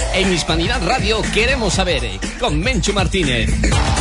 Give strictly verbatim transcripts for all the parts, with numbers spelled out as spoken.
En Hispanidad Radio queremos saber, con Menchu Martínez.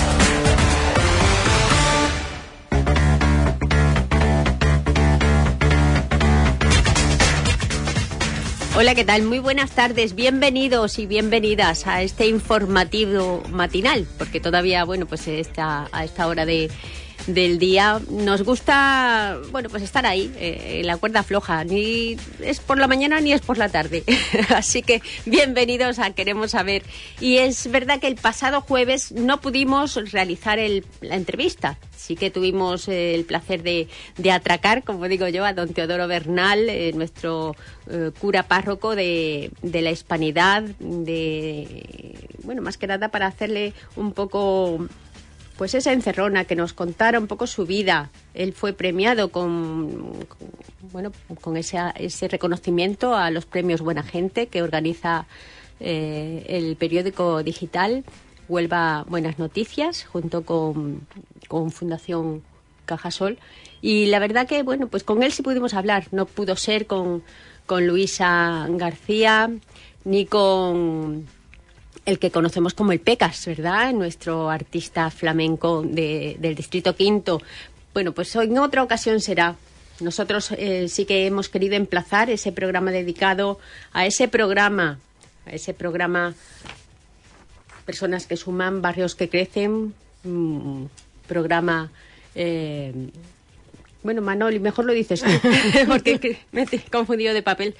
Hola, ¿qué tal? Muy buenas tardes, bienvenidos y bienvenidas a este informativo matinal, porque todavía, bueno, pues esta, a esta hora de, del día nos gusta, bueno, pues estar ahí, eh, en la cuerda floja, ni es por la mañana ni es por la tarde, así que bienvenidos a Queremos Saber. Y es verdad que el pasado jueves no pudimos realizar el, la entrevista. Sí que tuvimos eh, el placer de, de atracar, como digo yo, a don Teodoro Bernal, eh, nuestro eh, cura párroco de, de la Hispanidad, de, bueno, más que nada para hacerle un poco, pues esa encerrona, que nos contara un poco su vida. Él fue premiado con, con bueno, con ese, ese reconocimiento a los premios Buena Gente que organiza eh, el periódico digital Huelva Buenas Noticias, junto con, con Fundación Cajasol. Y la verdad que, bueno, pues con él sí pudimos hablar. No pudo ser con, con Luisa García, ni con el que conocemos como el Pecas, ¿verdad? Nuestro artista flamenco de, del Distrito Quinto. Bueno, pues en otra ocasión será. Nosotros eh, sí que hemos querido emplazar ese programa dedicado a ese programa, a ese programa... Personas que suman, barrios que crecen, mmm, programa... Eh, bueno, Manoli, mejor lo dices tú, porque me he confundido de papel.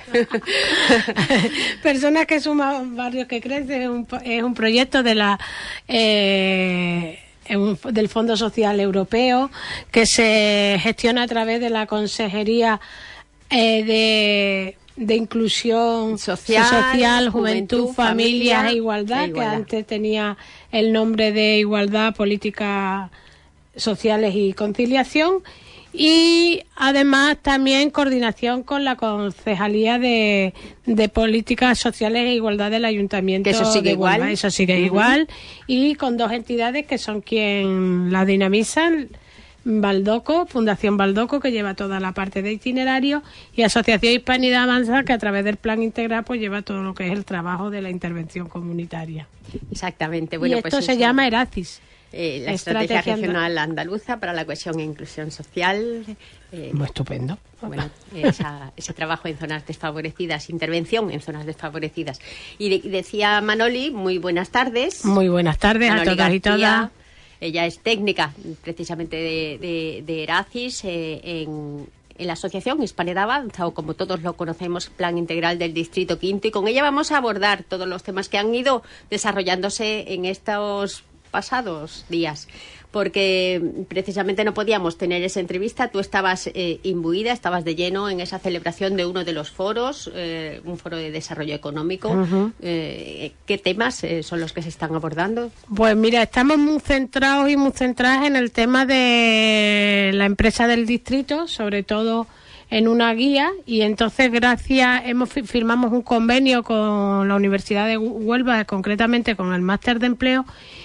Personas que suman, barrios que crecen, es un, es un proyecto de la... Eh, del Fondo Social Europeo que se gestiona a través de la Consejería eh, de... de inclusión social, social juventud, juventud, familia e igualdad, e igualdad, que antes tenía el nombre de Igualdad, Políticas Sociales y Conciliación, y además también coordinación con la Concejalía de, de Políticas Sociales e Igualdad del Ayuntamiento. Que eso sigue de Huelva, igual. Eso sigue uh-huh. igual, y con dos entidades que son quien la dinamizan. Baldoco, Fundación Baldoco, que lleva toda la parte de itinerario, y Asociación Hispanidad Avanza, que a través del plan integral pues lleva todo lo que es el trabajo de la intervención comunitaria. Exactamente. Bueno, y esto pues se eso, llama ERACIS. Eh, la Estrategia, Estrategia Regional Andaluza para la Cohesión e Inclusión Social. Eh, Muy estupendo. Bueno, esa, ese trabajo en zonas desfavorecidas, intervención en zonas desfavorecidas. Y de, decía Manoli, muy buenas tardes. Muy buenas tardes Manoli a todas García, y todas. Ella es técnica precisamente de, de, de ERACIS eh, en, en la Asociación Hispanidad Avanza, o como todos lo conocemos, Plan Integral del Distrito Quinto, y con ella vamos a abordar todos los temas que han ido desarrollándose en estos pasados días, porque precisamente no podíamos tener esa entrevista. Tú estabas eh, imbuida, estabas de lleno en esa celebración de uno de los foros, eh, un foro de desarrollo económico. Uh-huh. Eh, ¿Qué temas eh, son los que se están abordando? Pues mira, estamos muy centrados y muy centradas en el tema de la empresa del distrito, sobre todo en una guía, y entonces gracias, hemos firmamos un convenio con la Universidad de Huelva, concretamente con el Máster de Empleo,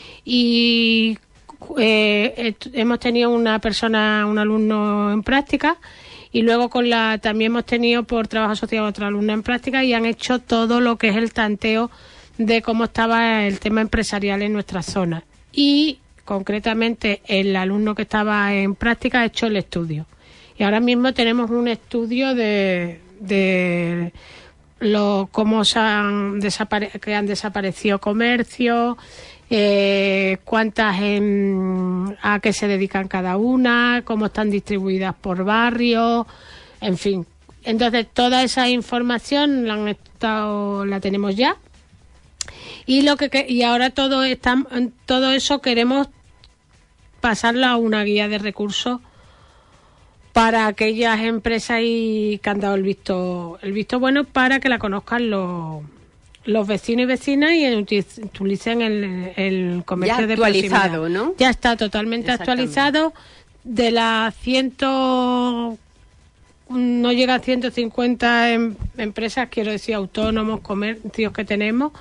y eh, hemos tenido una persona, un alumno en práctica, y luego con la también hemos tenido por trabajo asociado a otra alumna en práctica, y han hecho todo lo que es el tanteo de cómo estaba el tema empresarial en nuestra zona. Y concretamente el alumno que estaba en práctica ha hecho el estudio. Y ahora mismo tenemos un estudio de, de lo, cómo se han, desapare- que han desaparecido comercios, eh, cuántas en, a qué se dedican cada una, cómo están distribuidas por barrios, en fin. Entonces toda esa información la han estado, la tenemos ya, y lo que y ahora todo está, todo eso queremos pasarlo a una guía de recursos para aquellas empresas y que han dado el visto el visto bueno, para que la conozcan los los vecinos y vecinas y utilicen el, el comercio ya de actualizado, proximidad. ¿no? Ya está totalmente actualizado. De las ciento no llega a ciento cincuenta em, empresas, quiero decir autónomos, comercios que tenemos,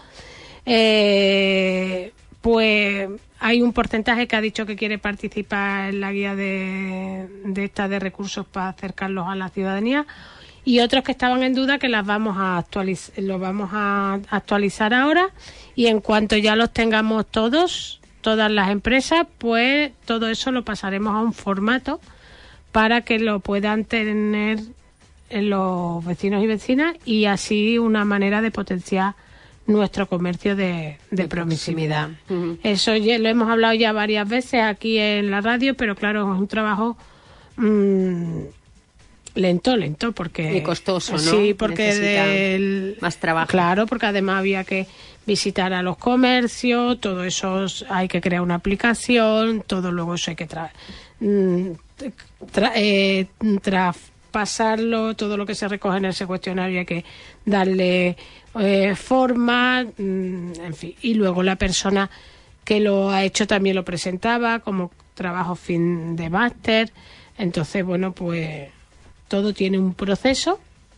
eh, pues hay un porcentaje que ha dicho que quiere participar en la guía de, de esta de recursos para acercarlos a la ciudadanía, y otros que estaban en duda que las vamos a actualizar, los vamos a actualizar ahora, y en cuanto ya los tengamos todos, todas las empresas, pues todo eso lo pasaremos a un formato para que lo puedan tener los vecinos y vecinas, y así una manera de potenciar nuestro comercio de, de, de proximidad. proximidad. Uh-huh. Eso ya lo hemos hablado ya varias veces aquí en la radio, pero claro, es un trabajo mmm, lento, lento, porque... Y costoso, ¿no? Sí, porque del, más trabajo. Claro, porque además había que visitar a los comercios, todo eso hay que crear una aplicación, todo luego eso hay que tra, tra, eh, traspasarlo, todo lo que se recoge en ese cuestionario hay que darle eh, forma, en fin, y luego la persona que lo ha hecho también lo presentaba como trabajo fin de máster. Entonces, bueno, pues todo tiene un proceso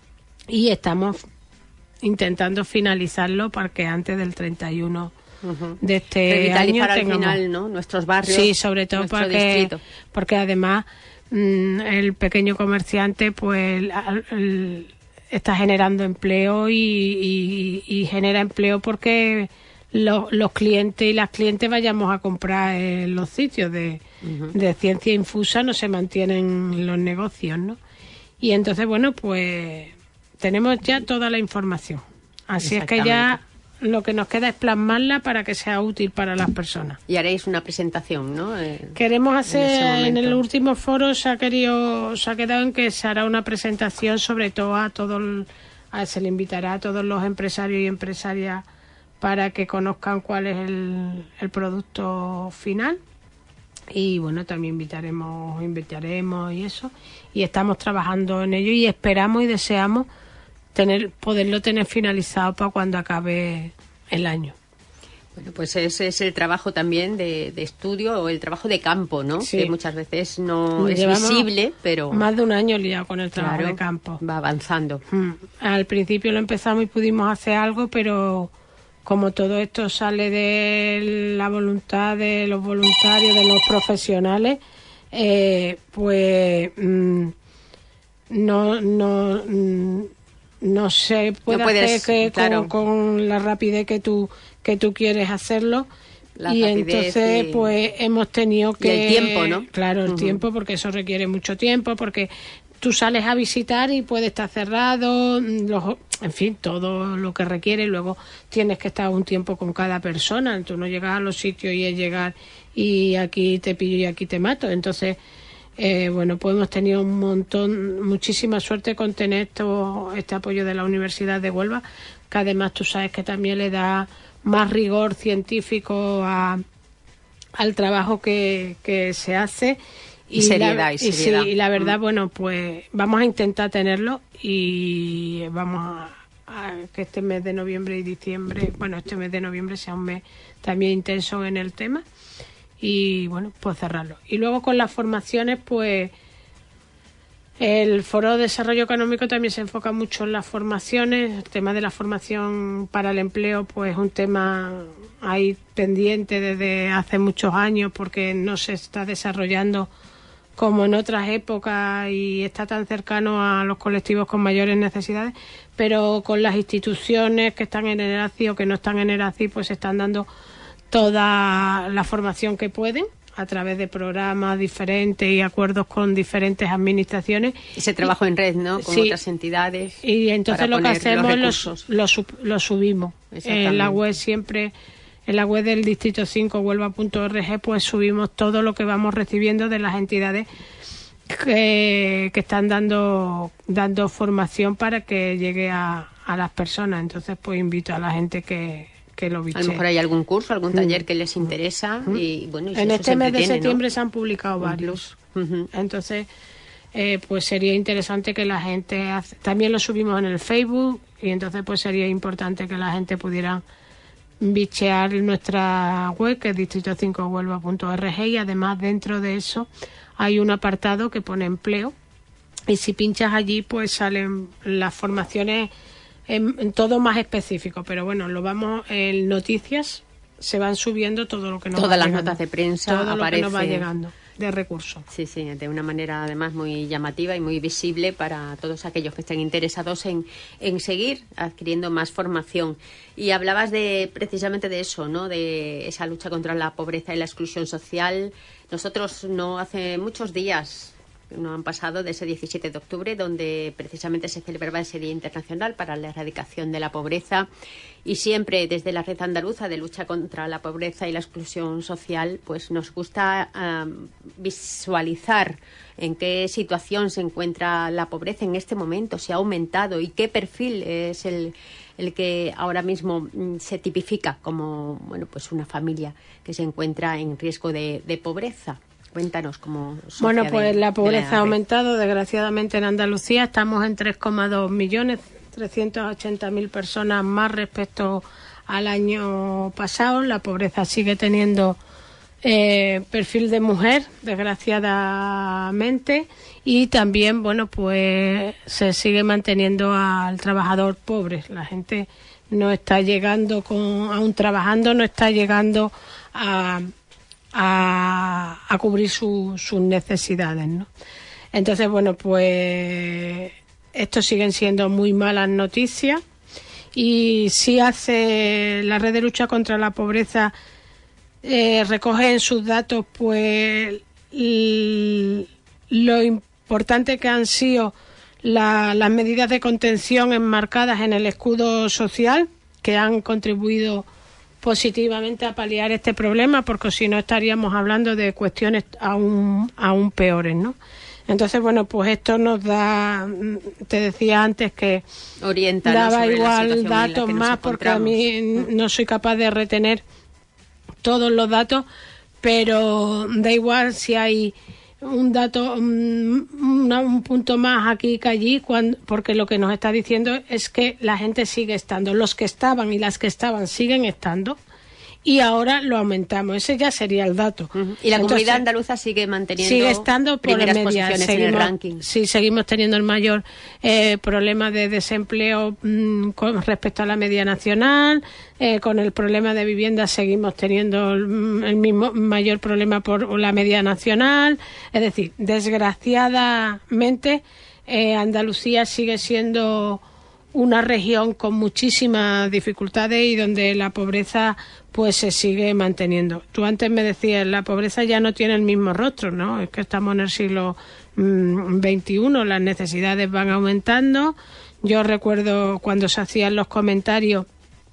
y estamos intentando finalizarlo para que antes del treinta y uno uh-huh. de este Revitalizar año al tengamos... final, ¿no? Nuestros barrios. Sí, sobre todo para que, porque además mmm, el pequeño comerciante pues el, el, está generando empleo y, y, y genera empleo porque lo, los clientes y las clientes vayamos a comprar en los sitios de, uh-huh. de ciencia infusa, no se mantienen los negocios, ¿no? Y entonces, bueno, pues tenemos ya toda la información. Así es que ya lo que nos queda es plasmarla para que sea útil para las personas. Y haréis una presentación, ¿no? Eh, Queremos hacer, en, en el último foro se ha querido, se ha quedado en que se hará una presentación sobre todo a todos, a, se le invitará a todos los empresarios y empresarias para que conozcan cuál es el, el producto final. Y bueno, también invitaremos, invitaremos y eso. Y estamos trabajando en ello y esperamos y deseamos tener poderlo tener finalizado para cuando acabe el año. Bueno, pues ese es el trabajo también de, de estudio o el trabajo de campo, ¿no? Sí. Que muchas veces no es visible, pero... Más de un año liado con el trabajo claro, de campo. Va avanzando. Mm. Al principio lo empezamos y pudimos hacer algo, pero como todo esto sale de la voluntad de los voluntarios, de los profesionales, eh, pues mm, no... no mm, no se puede no puedes, hacer que claro. con, con la rapidez que tú que tú quieres hacerlo la y entonces y... pues hemos tenido que y el tiempo, ¿no? Claro, el uh-huh. tiempo, porque eso requiere mucho tiempo, porque tú sales a visitar y puede estar cerrado, los, en fin, todo lo que requiere. Luego tienes que estar un tiempo con cada persona, tú no llegas a los sitios y es llegar y aquí te pillo y aquí te mato. Entonces Eh, bueno, pues hemos tenido un montón, muchísima suerte con tener esto, este apoyo de la Universidad de Huelva, que además tú sabes que también le da más rigor científico a, al trabajo que, que se hace. Y, y seriedad, la, y seriedad. Y, sí, y la verdad, mm. bueno, pues vamos a intentar tenerlo y vamos a, a que este mes de noviembre y diciembre, bueno, este mes de noviembre sea un mes también intenso en el tema. Y bueno, pues cerrarlo. Y luego con las formaciones, pues el Foro de Desarrollo Económico también se enfoca mucho en las formaciones. El tema de la formación para el empleo, pues es un tema ahí pendiente desde hace muchos años, porque no se está desarrollando como en otras épocas y está tan cercano a los colectivos con mayores necesidades, pero con las instituciones que están en ERACI o que no están en ERACI, pues se están dando toda la formación que pueden a través de programas diferentes y acuerdos con diferentes administraciones. Ese trabajo y, en red, ¿no? Con sí, otras entidades. Y entonces lo que hacemos es lo, lo, lo subimos. En la web siempre, en la web del Distrito cinco, huelva punto org, pues subimos todo lo que vamos recibiendo de las entidades que, que están dando, dando formación para que llegue a, a las personas. Entonces, pues invito a la gente que... que lo biche. A lo mejor hay algún curso, algún taller mm. que les interesa mm. y bueno, y en si este mes de tiene, septiembre, ¿no? Se han publicado varios. Uh-huh. Entonces, eh, pues sería interesante que la gente hace... también lo subimos en el Facebook y entonces pues sería importante que la gente pudiera bichear nuestra web, que es distrito cinco huelva punto org, y además dentro de eso hay un apartado que pone empleo y si pinchas allí pues salen las formaciones En, en todo más específico, pero bueno, lo vamos en noticias, se van subiendo todo lo que nos todas va las llegando, notas de prensa todo aparece, lo que nos va llegando. de recursos. Sí, sí, de una manera además muy llamativa y muy visible para todos aquellos que estén interesados en, en seguir adquiriendo más formación. Y hablabas de precisamente de eso, ¿no? De esa lucha contra la pobreza y la exclusión social. Nosotros no hace muchos días no han pasado de ese diecisiete de octubre, donde precisamente se celebraba ese Día Internacional para la Erradicación de la Pobreza, y siempre desde la Red Andaluza de Lucha contra la Pobreza y la Exclusión Social, pues nos gusta um, visualizar en qué situación se encuentra la pobreza en este momento, si ha aumentado y qué perfil es el el que ahora mismo se tipifica como, bueno, pues una familia que se encuentra en riesgo de, de pobreza. Cuéntanos cómo... Bueno, pues de, la pobreza la ha aumentado, desgraciadamente, en Andalucía. Estamos en tres coma dos millones, trescientas ochenta mil personas más respecto al año pasado. La pobreza sigue teniendo eh, perfil de mujer, desgraciadamente, y también, bueno, pues se sigue manteniendo al trabajador pobre. La gente no está llegando, con aún trabajando, no está llegando a... A, a cubrir su, sus necesidades, ¿no? Entonces, bueno, pues esto siguen siendo muy malas noticias, y sí hace la Red de Lucha contra la Pobreza, eh, recoge en sus datos pues l, lo importante que han sido la, las medidas de contención enmarcadas en el escudo social, que han contribuido positivamente a paliar este problema, porque si no estaríamos hablando de cuestiones aún aún peores, ¿no? Entonces, bueno, pues esto nos da, te decía antes que Oriéntanos daba sobre igual datos más, porque a mí no soy capaz de retener todos los datos, pero da igual si hay un dato, un, una, un punto más aquí que allí, cuando, porque lo que nos está diciendo es que la gente sigue estando, los que estaban y las que estaban siguen estando, y ahora lo aumentamos. Ese ya sería el dato. Uh-huh. Y la Entonces, comunidad andaluza sigue manteniendo sigue estando por primeras media. posiciones Seguimos, en el ranking. Sí, seguimos teniendo el mayor eh, problema de desempleo mmm, con respecto a la media nacional. Eh, con el problema de vivienda seguimos teniendo el, el mismo mayor problema por la media nacional. Es decir, desgraciadamente eh, Andalucía sigue siendo una región con muchísimas dificultades y donde la pobreza pues se sigue manteniendo. Tú antes me decías, la pobreza ya no tiene el mismo rostro, ¿no? Es que estamos en el siglo mmm, veintiuno, las necesidades van aumentando. Yo recuerdo cuando se hacían los comentarios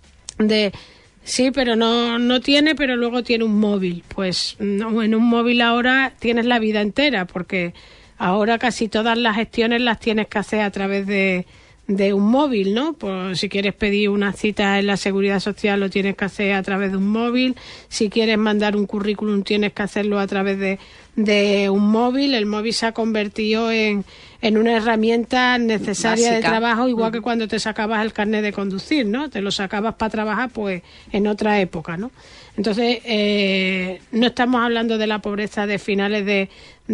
de sí, pero no no tiene, pero luego tiene un móvil. Pues no, en un móvil ahora tienes la vida entera, porque ahora casi todas las gestiones las tienes que hacer a través de de un móvil, ¿no? Pues si quieres pedir una cita en la Seguridad Social lo tienes que hacer a través de un móvil, si quieres mandar un currículum tienes que hacerlo a través de, de un móvil. El móvil se ha convertido en, en una herramienta necesaria Básica. de trabajo, igual uh-huh. que cuando te sacabas el carnet de conducir, ¿no? Te lo sacabas para trabajar pues en otra época, ¿no? Entonces, eh, no estamos hablando de la pobreza de finales de...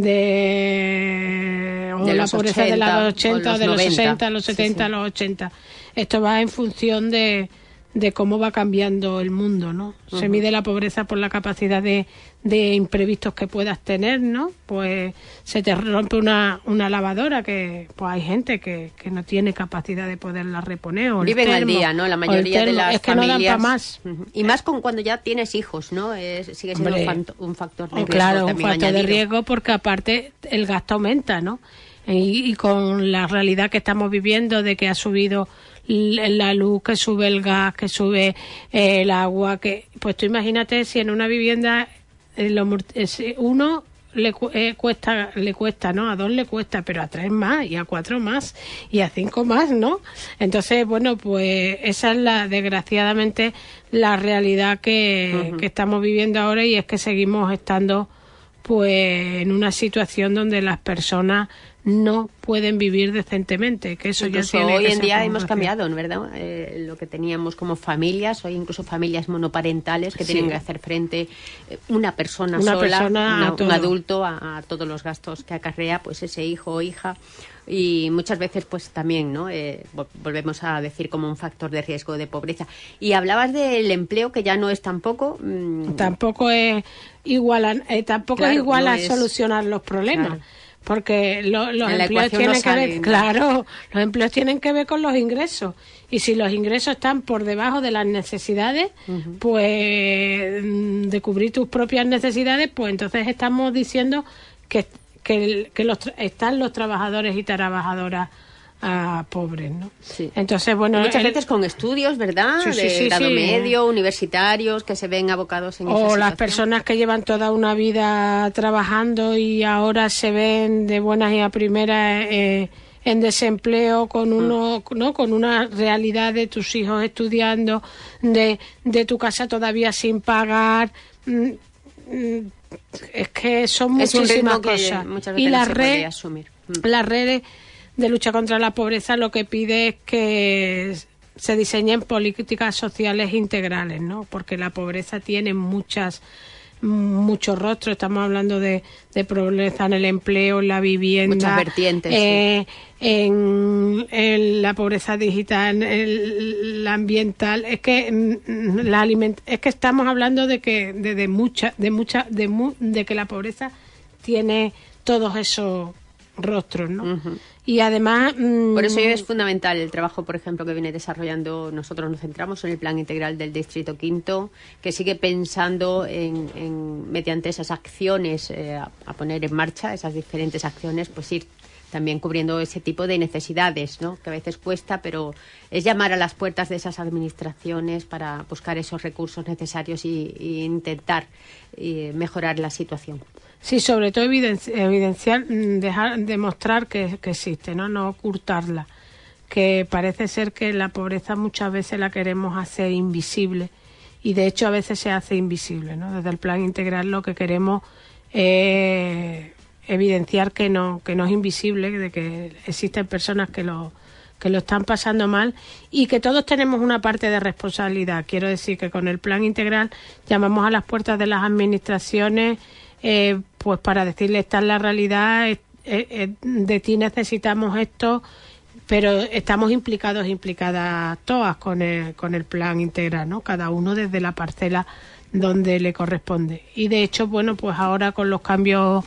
de o de la pobreza ochenta, de los ochenta, o de los sesenta, los setenta, sí, sí. los ochenta. Esto va en función de, de cómo va cambiando el mundo, ¿no? Uh-huh. Se mide la pobreza por la capacidad de, de imprevistos que puedas tener, ¿no? Pues se te rompe una, una lavadora, que pues hay gente que, que no tiene capacidad de poderla reponer. O Viven al día, ¿no? La mayoría de las es que familias. No dan para más. Uh-huh. Y más con cuando ya tienes hijos, ¿no? Es, sigue siendo Hombre, un, un factor de riesgo. Claro, un factor añadido. de riesgo, porque aparte el gasto aumenta, ¿no? Y, y con la realidad que estamos viviendo de que ha subido la luz, que sube el gas, que sube eh, el agua, que pues tú imagínate si en una vivienda eh, lo, uno le eh, cuesta, le cuesta, ¿no? A dos le cuesta, pero a tres más, y a cuatro más, y a cinco más, ¿no? Entonces, bueno, pues esa es la, desgraciadamente, la realidad que, uh-huh. que estamos viviendo ahora, y es que seguimos estando pues en una situación donde las personas no pueden vivir decentemente, que eso ya tiene hoy en día hemos cambiado, ¿verdad? Eh, lo que teníamos como familias, hoy incluso familias monoparentales que sí. tienen que hacer frente eh, una persona una sola, persona una, un adulto a, a todos los gastos que acarrea pues ese hijo o hija y muchas veces pues también, ¿no? Eh, volvemos a decir como un factor de riesgo de pobreza. Y hablabas del empleo, que ya no es tampoco... Mmm... Tampoco es igual a, eh, tampoco claro, es igual no a es... solucionar los problemas. Claro. Porque lo, los en empleos tienen no que sale, ver, ¿no? Claro, los empleos tienen que ver con los ingresos. Y si los ingresos están por debajo de las necesidades, uh-huh. pues de cubrir tus propias necesidades, pues entonces estamos diciendo que, que, que los, están los trabajadores y trabajadoras a pobres, ¿no? Sí. Entonces, bueno, muchas el... veces con estudios, ¿verdad? Sí, sí, de sí, grado sí. medio, universitarios, que se ven abocados en esa situación. O las personas que llevan toda una vida trabajando y ahora se ven de buenas y a primeras eh, en desempleo con uno, mm. ¿no? Con una realidad de tus hijos estudiando, de, de tu casa todavía sin pagar. Es que son es muchísimas un cosas. Que muchas veces y no las se redes, puede asumir. Mm. Las redes de lucha contra la pobreza lo que pide es que se diseñen políticas sociales integrales, ¿no? Porque la pobreza tiene muchas muchos rostros. Estamos hablando de, de pobreza en el empleo, en la vivienda, muchas vertientes, eh, sí. en, en la pobreza digital, en la ambiental. Es que la aliment es que estamos hablando de que de, de mucha de mucha de, mu de que la pobreza tiene todos esos rostros, ¿no? Uh-huh. Y además... Mmm... Por eso es fundamental el trabajo, por ejemplo, que viene desarrollando. Nosotros nos centramos en el Plan Integral del Distrito Quinto, que sigue pensando en, en mediante esas acciones eh, a, a poner en marcha, esas diferentes acciones, pues ir también cubriendo ese tipo de necesidades, ¿no? Que a veces cuesta, pero es llamar a las puertas de esas administraciones para buscar esos recursos necesarios y, y intentar y mejorar la situación. Sí, sobre todo evidenciar, evidenciar dejar, demostrar que, que existe, ¿no? No ocultarla. Que parece ser que la pobreza muchas veces la queremos hacer invisible y de hecho a veces se hace invisible, ¿no? Desde el Plan Integral lo que queremos es evidenciar que no, que no es invisible, de que existen personas que lo, que lo están pasando mal y que todos tenemos una parte de responsabilidad. Quiero decir que con el Plan Integral llamamos a las puertas de las administraciones Eh, pues para decirle esta es la realidad, eh, eh, de ti necesitamos esto, pero estamos implicados e implicadas todas con el, con el Plan Integral, ¿no? Cada uno desde la parcela donde le corresponde. Y de hecho, bueno, pues ahora con los cambios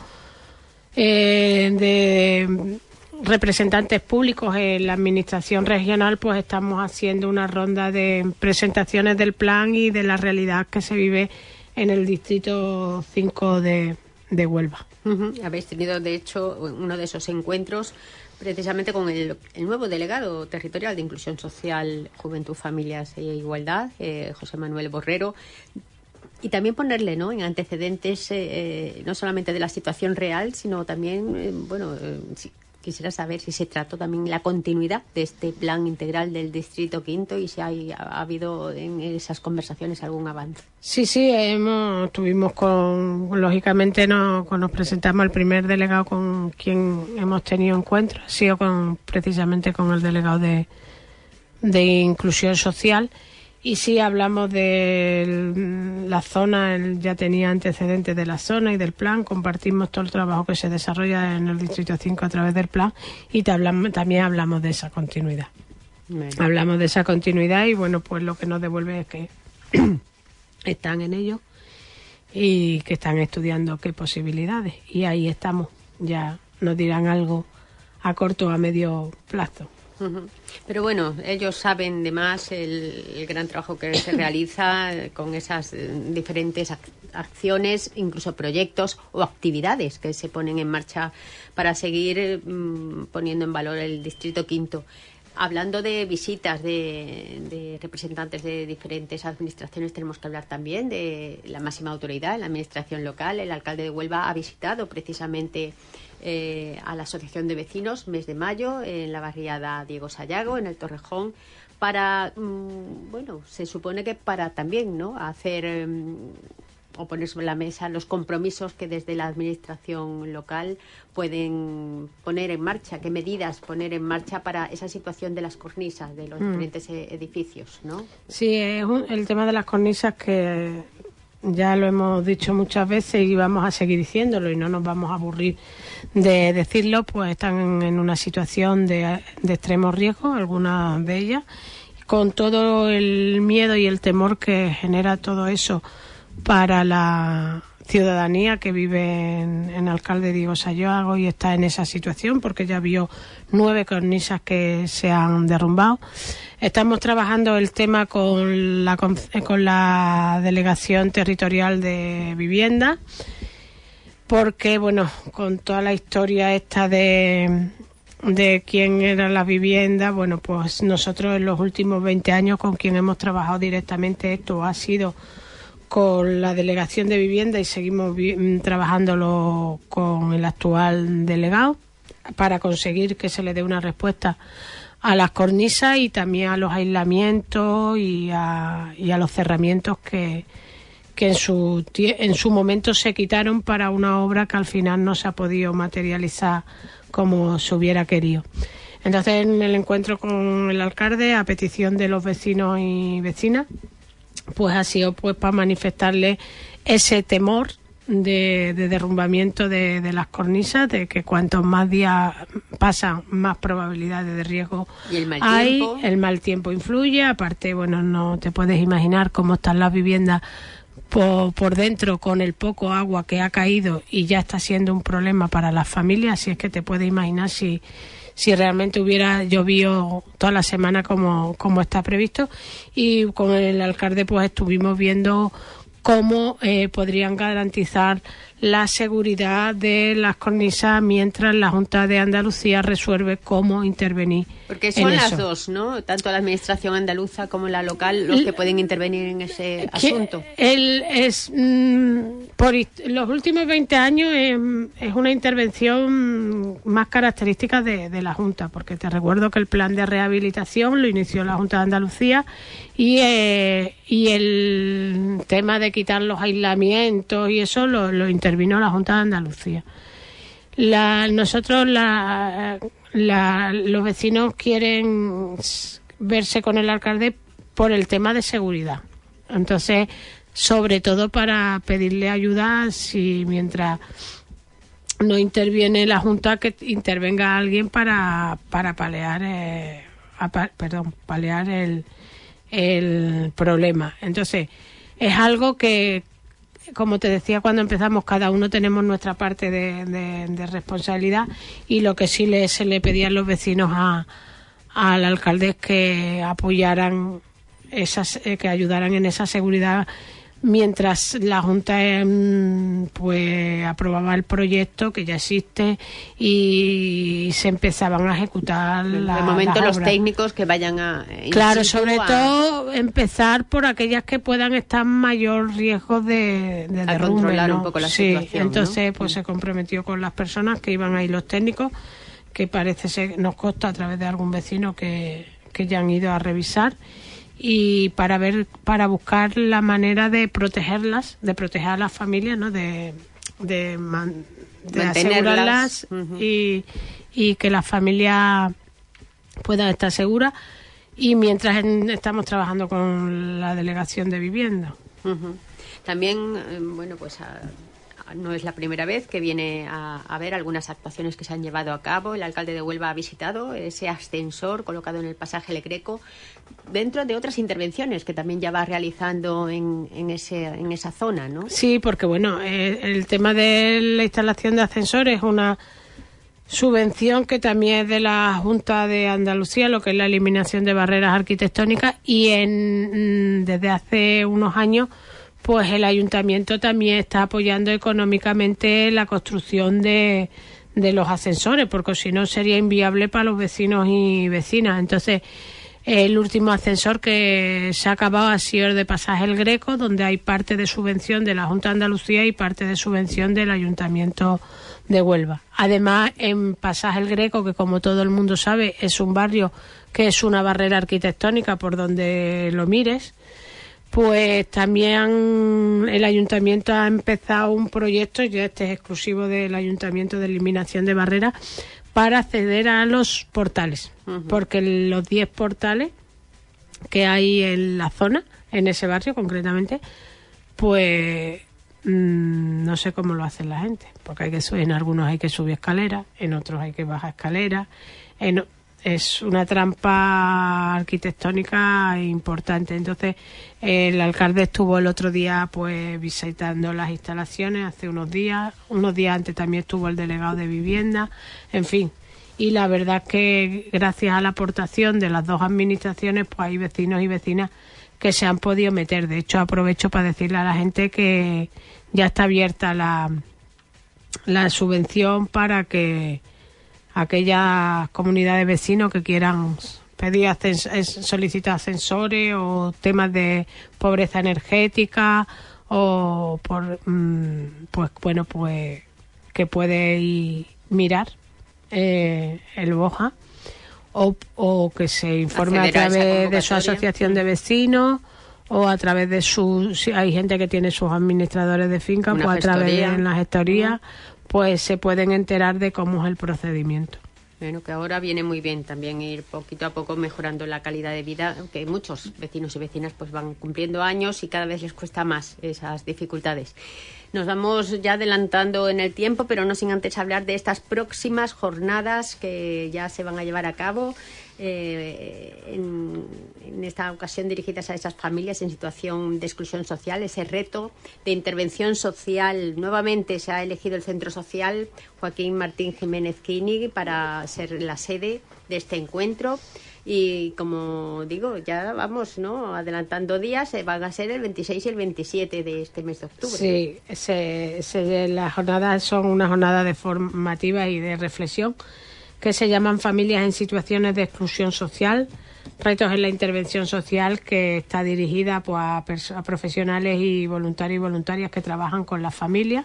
eh, de representantes públicos en la administración regional, pues estamos haciendo una ronda de presentaciones del plan y de la realidad que se vive en el distrito cinco de, de Huelva. Uh-huh. Habéis tenido, de hecho, uno de esos encuentros precisamente con el, el nuevo delegado territorial de Inclusión Social, Juventud, Familias e Igualdad, eh, José Manuel Borrero, y también ponerle, ¿no?, en antecedentes eh, no solamente de la situación real, sino también, eh, bueno, eh, si, quisiera saber si se trató también la continuidad de este plan integral del Distrito Quinto y si hay, ha habido en esas conversaciones algún avance. Sí, sí, hemos, tuvimos con, lógicamente nos, nos presentamos al primer delegado con quien hemos tenido encuentros, ha sido con, precisamente con el delegado de, de Inclusión Social. Y sí, hablamos de la zona, él ya tenía antecedentes de la zona y del plan, compartimos todo el trabajo que se desarrolla en el Distrito cinco a través del plan y te hablamos, también hablamos de esa continuidad. Bueno. Hablamos de esa continuidad y bueno, pues lo que nos devuelve es que están en ello y que están estudiando qué posibilidades y ahí estamos, ya nos dirán algo a corto o a medio plazo. Pero bueno, ellos saben de más el, el gran trabajo que se realiza con esas diferentes ac acciones, incluso proyectos o actividades que se ponen en marcha para seguir mmm, poniendo en valor el Distrito Quinto. Hablando de visitas de, de representantes de diferentes administraciones, tenemos que hablar también de la máxima autoridad, la administración local. El alcalde de Huelva ha visitado precisamente Eh, a la Asociación de Vecinos, mes de mayo, en la barriada Diego Sayago, en el Torrejón, para, mmm, bueno, se supone que para también, ¿no?, hacer eh, o poner sobre la mesa los compromisos que desde la administración local pueden poner en marcha, qué medidas poner en marcha para esa situación de las cornisas de los mm. diferentes edificios, ¿no? Sí, es un, el tema de las cornisas que ya lo hemos dicho muchas veces y vamos a seguir diciéndolo y no nos vamos a aburrir de decirlo, pues están en una situación de, de extremo riesgo, algunas de ellas, con todo el miedo y el temor que genera todo eso para la ciudadanía que vive en, en Alcalde Diego Sayago y está en esa situación porque ya vio nueve cornisas que se han derrumbado. Estamos trabajando el tema con la, con la Delegación Territorial de Vivienda porque, bueno, con toda la historia esta de, de quién era la vivienda, bueno, pues nosotros en los últimos veinte años con quien hemos trabajado directamente esto ha sido con la Delegación de Vivienda y seguimos vi- trabajándolo con el actual delegado para conseguir que se le dé una respuesta a las cornisas y también a los aislamientos y a, y a los cerramientos que, que en su en su momento se quitaron para una obra que al final no se ha podido materializar como se hubiera querido. Entonces, en el encuentro con el alcalde, a petición de los vecinos y vecinas, pues ha sido pues para manifestarle ese temor de, de derrumbamiento de, de las cornisas, de que cuantos más días pasan, más probabilidades de riesgo ¿Y el mal hay. tiempo? El mal tiempo influye, aparte, bueno, no te puedes imaginar cómo están las viviendas por, por dentro con el poco agua que ha caído y ya está siendo un problema para las familias, así es que te puedes imaginar si si realmente hubiera llovido toda la semana como, como está previsto. Y con el alcalde pues estuvimos viendo cómo eh, podrían garantizar la seguridad de las cornisas mientras la Junta de Andalucía resuelve cómo intervenir. Porque son en las eso. dos, ¿no? Tanto la administración andaluza como la local los que pueden intervenir en ese asunto. Él es, mm, por los últimos veinte años es, es una intervención más característica de, de la Junta, porque te recuerdo que el plan de rehabilitación lo inició la Junta de Andalucía y, eh, y el tema de quitar los aislamientos y eso lo, lo intervino la Junta de Andalucía. La, nosotros, la, la, los vecinos quieren verse con el alcalde por el tema de seguridad. Entonces, sobre todo para pedirle ayuda si mientras no interviene la Junta, que intervenga alguien para, para paliar, eh, a, perdón, paliar el, el problema. Entonces, es algo que, como te decía cuando empezamos, cada uno tenemos nuestra parte de, de, de responsabilidad y lo que sí le, se le pedía a los vecinos a, al alcalde es que apoyaran, esas, eh, que ayudaran en esa seguridad mientras la Junta eh, pues aprobaba el proyecto que ya existe y se empezaban a ejecutar la, de momento los obras. Técnicos que vayan a eh, Claro, sobre a, todo empezar por aquellas que puedan estar en mayor riesgo de, de a derrumbe, controlar ¿no? un poco la sí, situación. entonces ¿no? pues se comprometió con las personas que iban ahí, los técnicos, que parece ser, nos consta a través de algún vecino que, que ya han ido a revisar, y para ver, para buscar la manera de protegerlas, de proteger a las familias, ¿no? De, de, man, de asegurarlas uh-huh. y, y que las familias puedan estar seguras. Y mientras en, estamos trabajando con la Delegación de Vivienda. Uh-huh. También, eh, bueno, pues a, a, no es la primera vez que viene a, a ver algunas actuaciones que se han llevado a cabo. El alcalde de Huelva ha visitado ese ascensor colocado en el pasaje Le Greco, dentro de otras intervenciones que también ya va realizando en, en, ese, en esa zona, ¿no? Sí, porque bueno, eh, el tema de la instalación de ascensores es una subvención que también es de la Junta de Andalucía, lo que es la eliminación de barreras arquitectónicas, y en desde hace unos años pues el ayuntamiento también está apoyando económicamente la construcción de, de los ascensores, porque si no sería inviable para los vecinos y vecinas. Entonces, el último ascensor que se ha acabado ha sido el de Pasaje El Greco, donde hay parte de subvención de la Junta de Andalucía y parte de subvención del Ayuntamiento de Huelva. Además, en Pasaje El Greco, que como todo el mundo sabe es un barrio que es una barrera arquitectónica por donde lo mires, pues también el Ayuntamiento ha empezado un proyecto, ya este es exclusivo del Ayuntamiento, de eliminación de barreras, para acceder a los portales, uh-huh. porque los diez portales que hay en la zona, en ese barrio concretamente, pues mmm, no sé cómo lo hacen la gente, porque hay que subir, en algunos hay que subir escaleras, en otros hay que bajar escaleras, en, es una trampa arquitectónica importante. Entonces el alcalde estuvo el otro día pues visitando las instalaciones hace unos días, unos días antes también estuvo el delegado de vivienda, en fin. Y la verdad es que gracias a la aportación de las dos administraciones pues hay vecinos y vecinas que se han podido meter. De hecho, aprovecho para decirle a la gente que ya está abierta la, la subvención para que aquellas comunidades de vecinos que quieran pedir ascens- solicitar ascensores o temas de pobreza energética o por mmm, pues bueno pues que puede ir mirar eh, el BOJA o, o que se informe a través de su asociación de vecinos o a través de su, si hay gente que tiene sus administradores de finca, pues a través de la gestoría pues se pueden enterar de cómo es el procedimiento. Bueno, que ahora viene muy bien también ir poquito a poco mejorando la calidad de vida, que muchos vecinos y vecinas pues van cumpliendo años y cada vez les cuesta más esas dificultades. Nos vamos ya adelantando en el tiempo, pero no sin antes hablar de estas próximas jornadas que ya se van a llevar a cabo eh, en, en esta ocasión dirigidas a esas familias en situación de exclusión social, ese reto de intervención social. Nuevamente se ha elegido el Centro Social Joaquín Martín Jiménez Quini para ser la sede de este encuentro. Y como digo, ya vamos, ¿no?, adelantando días, eh, van a ser el veintiséis y el veintisiete de este mes de octubre. Sí, se, se, las jornadas son una jornada de formativa y de reflexión que se llaman Familias en situaciones de exclusión social, retos en la intervención social, que está dirigida pues, a, pers- a profesionales y voluntarios y voluntarias que trabajan con las familias.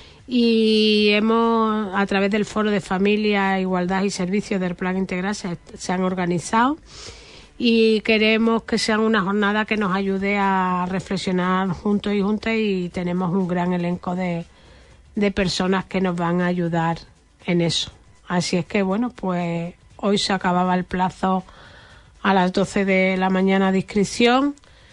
Y hemos, a través del Foro de Familia, Igualdad y Servicios del Plan Integral, se, se han organizado y queremos que sea una jornada que nos ayude a reflexionar juntos y juntas, y tenemos un gran elenco de, de personas que nos van a ayudar en eso. Así es que, bueno, pues hoy se acababa el plazo a las doce de la mañana de inscripción.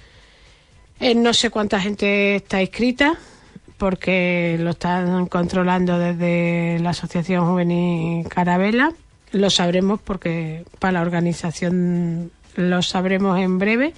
Eh, no sé cuánta gente está inscrita, porque lo están controlando desde la Asociación Juvenil Carabela. Lo sabremos porque para la organización lo sabremos en breve.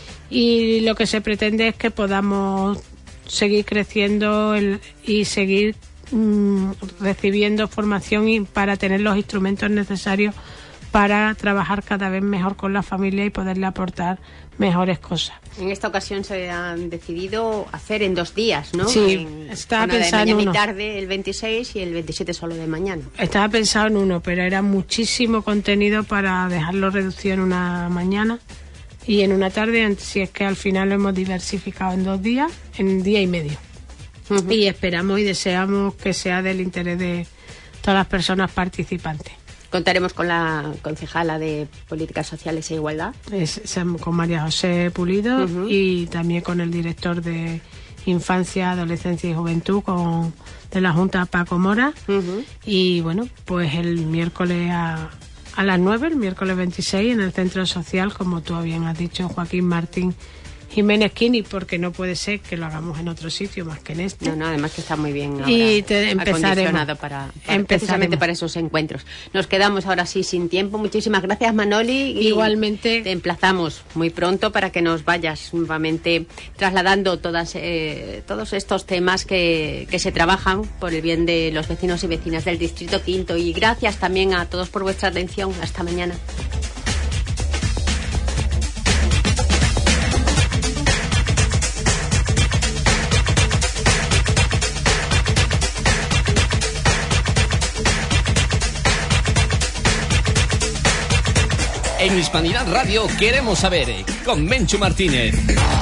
Y lo que se pretende es que podamos seguir creciendo el, y seguir mmm, recibiendo formación y para tener los instrumentos necesarios para trabajar cada vez mejor con la familia y poderle aportar mejores cosas. En esta ocasión se han decidido hacer en dos días, ¿no? Sí, en, estaba pensando de mañana uno. y tarde, el veintiséis, y el veintisiete solo de mañana. Estaba pensado en uno, pero era muchísimo contenido para dejarlo reducido en una mañana y en una tarde, si es que al final lo hemos diversificado en dos días, en día y medio. Uh-huh. Y esperamos y deseamos que sea del interés de todas las personas participantes. Contaremos con la concejala de Políticas Sociales e Igualdad. Es, es, con María José Pulido, uh-huh, y también con el director de Infancia, Adolescencia y Juventud con, de la Junta, Paco Mora. Uh-huh. Y bueno, pues el miércoles a, a las nueve, el miércoles veintiséis, en el Centro Social, como tú bien has dicho, Joaquín Martín Jiménez Quini, porque no puede ser que lo hagamos en otro sitio más que en este. No, no, además que está muy bien ahora y te, acondicionado para, para precisamente para esos encuentros. Nos quedamos ahora sí sin tiempo. Muchísimas gracias, Manoli. Y igualmente te emplazamos muy pronto para que nos vayas nuevamente trasladando todas eh, todos estos temas que, que se trabajan por el bien de los vecinos y vecinas del Distrito Quinto. Y gracias también a todos por vuestra atención. Hasta mañana. En Hispanidad Radio queremos saber, con Menchu Martínez.